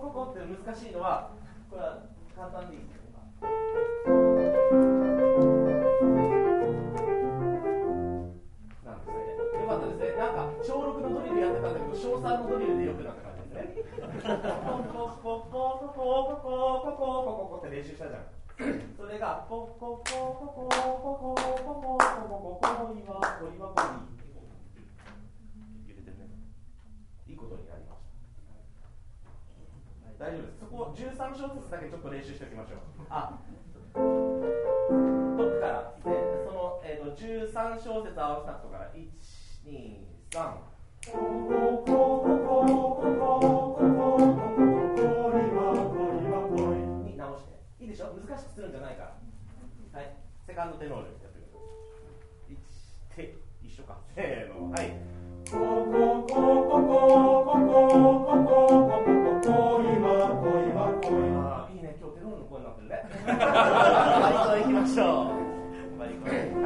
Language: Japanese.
こって難しいのは、これは簡単でいいですよ。なんですね。よかったですね。なんか小6のドリルやってたんだけど、小3のドリルで良くなった感じですね。ポコポコポコポコポコポコって練習したじゃん。それがポコポコポコポコポコポコポコポリはポリはポリ。揺れてるね。いいことになりました。大丈夫です。そこ13小節だけちょっと練習しておきましょう。トップからでその13小節合わせたとから1、2、3。に直していいでしょ。難しくするんじゃないから。はい。セカンドテノールやってください。1手一緒か。せーの。はい。いいね。今日テノールの声になってるね。バリコン行きましょう。バリコン。